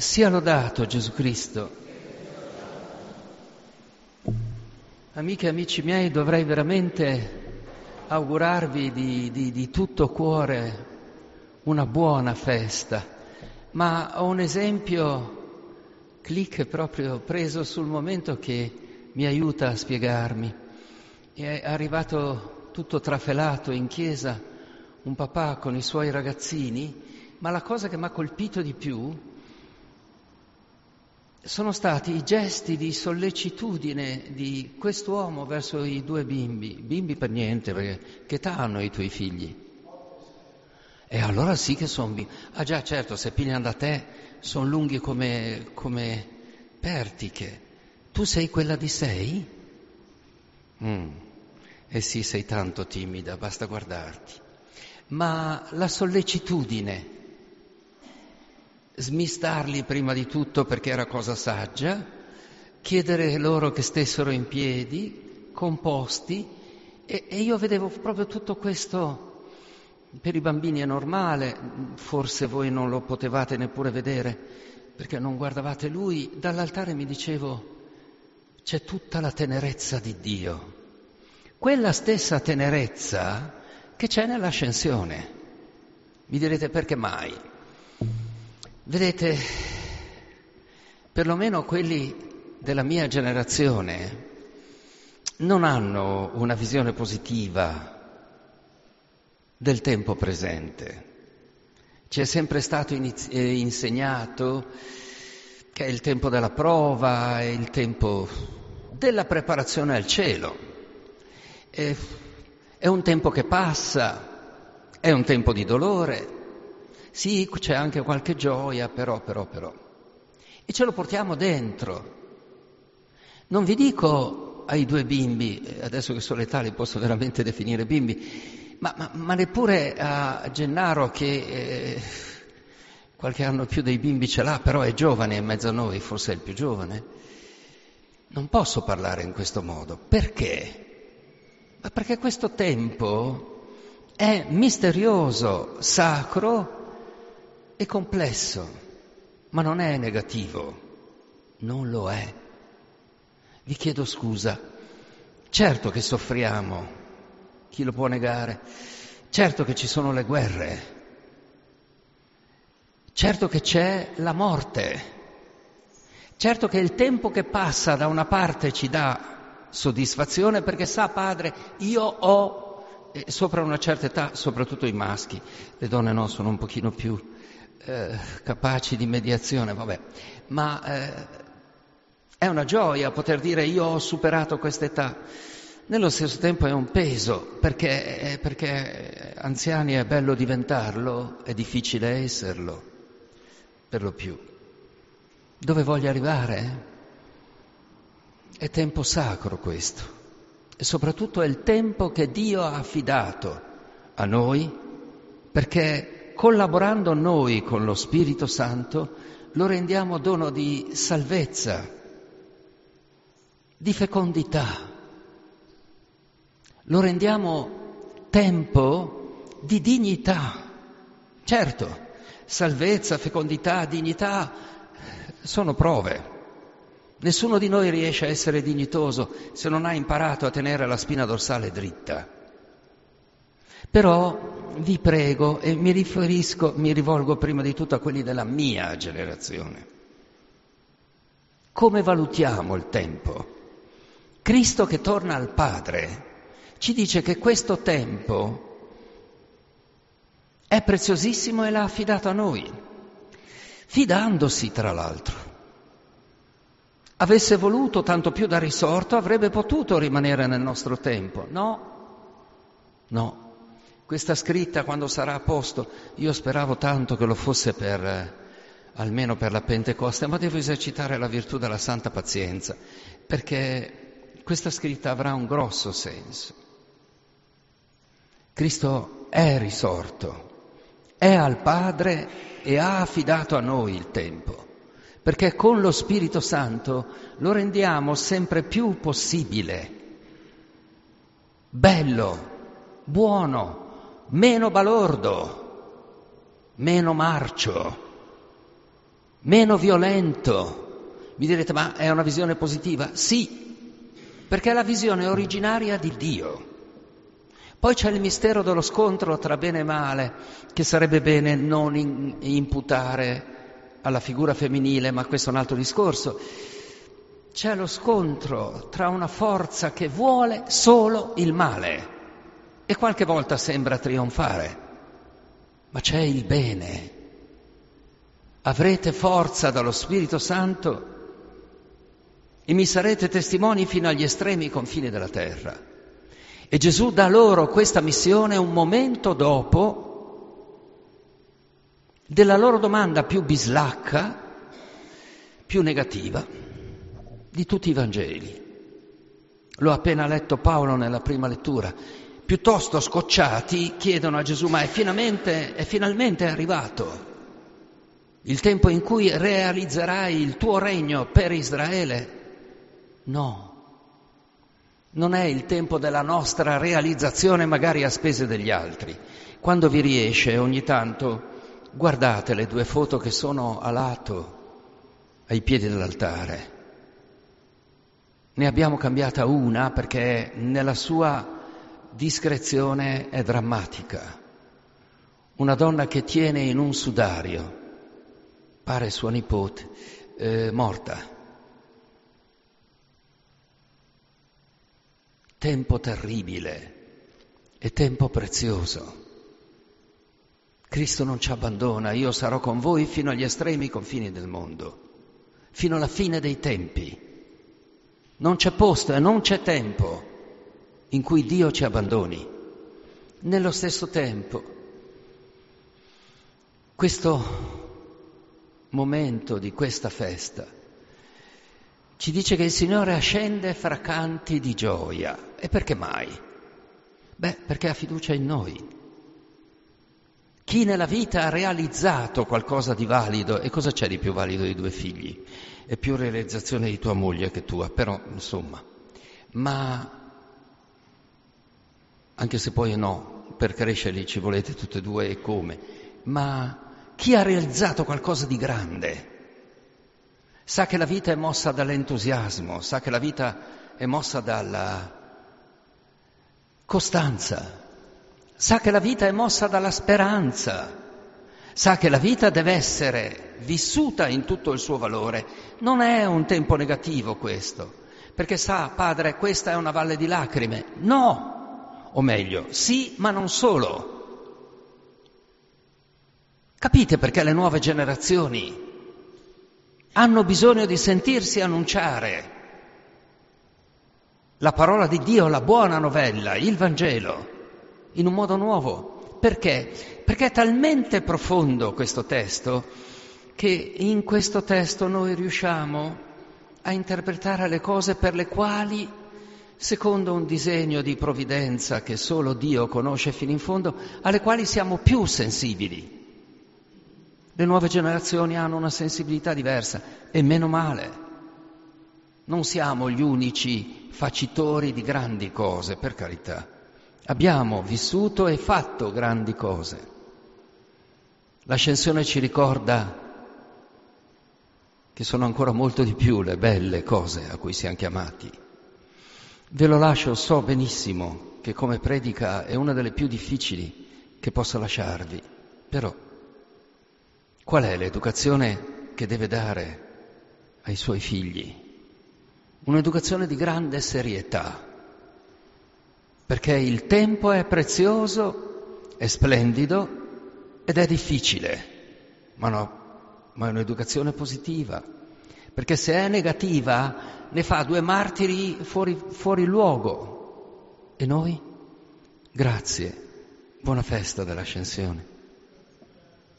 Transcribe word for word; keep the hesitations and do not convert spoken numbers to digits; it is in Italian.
Sia lodato Gesù Cristo. Amiche e amici miei, dovrei veramente augurarvi di, di, di tutto cuore una buona festa, ma ho un esempio, clic proprio preso sul momento, che mi aiuta a spiegarmi. È arrivato tutto trafelato in chiesa un papà con i suoi ragazzini, ma la cosa che mi ha colpito di più sono stati i gesti di sollecitudine di quest'uomo verso i due bimbi. Bimbi per niente, perché che età hanno i tuoi figli? E allora sì che sono bimbi. Ah già, certo, se pigliano da te sono lunghi come, come pertiche. Tu sei quella di sei? Mm. Eh sì, sei tanto timida, basta guardarti. Ma la sollecitudine, smistarli prima di tutto perché era cosa saggia, chiedere loro che stessero in piedi, composti, e, e io vedevo proprio tutto questo. Per i bambini è normale, forse voi non lo potevate neppure vedere perché non guardavate lui. Dall'altare mi dicevo, c'è tutta la tenerezza di Dio, quella stessa tenerezza che c'è nell'ascensione. Mi direte, perché mai? Vedete, perlomeno quelli della mia generazione non hanno una visione positiva del tempo presente. Ci è sempre stato inizi- eh, insegnato che è il tempo della prova, è il tempo della preparazione al cielo. È, è un tempo che passa, è un tempo di dolore. Sì, c'è anche qualche gioia, però, però, però. E ce lo portiamo dentro. Non vi dico ai due bimbi, adesso che sono età li posso veramente definire bimbi, ma, ma, ma neppure a Gennaro che eh, qualche anno più dei bimbi ce l'ha, però è giovane in mezzo a noi, forse è il più giovane. Non posso parlare in questo modo. Perché? Ma perché questo tempo è misterioso, sacro e complesso, ma non è negativo, non lo è. Vi chiedo scusa, certo che soffriamo, chi lo può negare? Certo che ci sono le guerre, certo che c'è la morte, certo che il tempo che passa da una parte ci dà soddisfazione perché sa, padre, io ho, eh, sopra una certa età, soprattutto i maschi, le donne no, sono un pochino più eh, capaci di mediazione, vabbè, ma eh, è una gioia poter dire io ho superato quest'età. Nello stesso tempo è un peso, perché, perché anziani è bello diventarlo, è difficile esserlo, per lo più. Dove voglio arrivare? È tempo sacro questo, e soprattutto è il tempo che Dio ha affidato a noi, perché collaborando noi con lo Spirito Santo lo rendiamo dono di salvezza, di fecondità. Lo rendiamo tempo di dignità. Certo, salvezza, fecondità, dignità sono prove. Nessuno di noi riesce a essere dignitoso se non ha imparato a tenere la spina dorsale dritta. Però vi prego, e mi riferisco, mi rivolgo prima di tutto a quelli della mia generazione. Come valutiamo il tempo? Cristo che torna al Padre ci dice che questo tempo è preziosissimo e l'ha affidato a noi, fidandosi tra l'altro. Avesse voluto tanto più da risorto, avrebbe potuto rimanere nel nostro tempo. No, no. Questa scritta quando sarà a posto, io speravo tanto che lo fosse per, eh, almeno per la Pentecoste, ma devo esercitare la virtù della santa pazienza, perché questa scritta avrà un grosso senso. Cristo è risorto, è al Padre e ha affidato a noi il tempo, perché con lo Spirito Santo lo rendiamo sempre più possibile, bello, buono, meno balordo, meno marcio. meno violento. Mi direte, ma è una visione positiva? Sì, perché è la visione originaria di Dio. Poi c'è il mistero dello scontro tra bene e male, che sarebbe bene non in, imputare alla figura femminile, ma questo è un altro discorso. C'è lo scontro tra una forza che vuole solo il male e qualche volta sembra trionfare, ma c'è il bene. Avrete forza dallo Spirito Santo e mi sarete testimoni fino agli estremi confini della terra. E Gesù dà loro questa missione un momento dopo della loro domanda più bislacca, più negativa di tutti i Vangeli. L'ho appena letto Paolo nella prima lettura. Piuttosto scocciati chiedono a Gesù, ma è finalmente, è finalmente arrivato il tempo in cui realizzerai il tuo regno per Israele? No. Non è il tempo della nostra realizzazione magari a spese degli altri. Quando vi riesce ogni tanto guardate le due foto che sono a lato, ai piedi dell'altare. Ne abbiamo cambiata una perché nella sua discrezione è drammatica. Una donna che tiene in un sudario, pare sua nipote, eh, morta. Tempo terribile e tempo prezioso. Cristo non ci abbandona, io sarò con voi fino agli estremi confini del mondo, fino alla fine dei tempi. Non c'è posto e non c'è tempo in cui Dio ci abbandoni. Nello stesso tempo, questo momento di questa festa ci dice che il Signore ascende fra canti di gioia. E perché mai? Beh, perché ha fiducia in noi. Chi nella vita ha realizzato qualcosa di valido, e cosa c'è di più valido di due figli? È più realizzazione di tua moglie che tua, però insomma. Ma, anche se poi no, per crescerli ci volete tutte e due e come, ma chi ha realizzato qualcosa di grande sa che la vita è mossa dall'entusiasmo, sa che la vita è mossa dalla costanza, sa che la vita è mossa dalla speranza, sa che la vita deve essere vissuta in tutto il suo valore. Non è un tempo negativo questo, perché sa, padre, questa è una valle di lacrime. No, o meglio, sì, ma non solo. Capite perché le nuove generazioni hanno bisogno di sentirsi annunciare la parola di Dio, la buona novella, il Vangelo, in un modo nuovo. Perché? Perché è talmente profondo questo testo che in questo testo noi riusciamo a interpretare le cose per le quali, secondo un disegno di provvidenza che solo Dio conosce fino in fondo, alle quali siamo più sensibili. Le nuove generazioni hanno una sensibilità diversa e meno male. Non siamo gli unici facitori di grandi cose, per carità. Abbiamo vissuto e fatto grandi cose. L'ascensione ci ricorda che sono ancora molto di più le belle cose a cui siamo chiamati. Ve lo lascio, so benissimo che come predica è una delle più difficili che posso lasciarvi, però qual è l'educazione che deve dare ai suoi figli? Un'educazione di grande serietà, perché il tempo è prezioso, è splendido ed è difficile, ma no, ma è un'educazione positiva, perché se è negativa ne fa due martiri fuori, fuori luogo. E noi? Grazie, buona festa dell'Ascensione.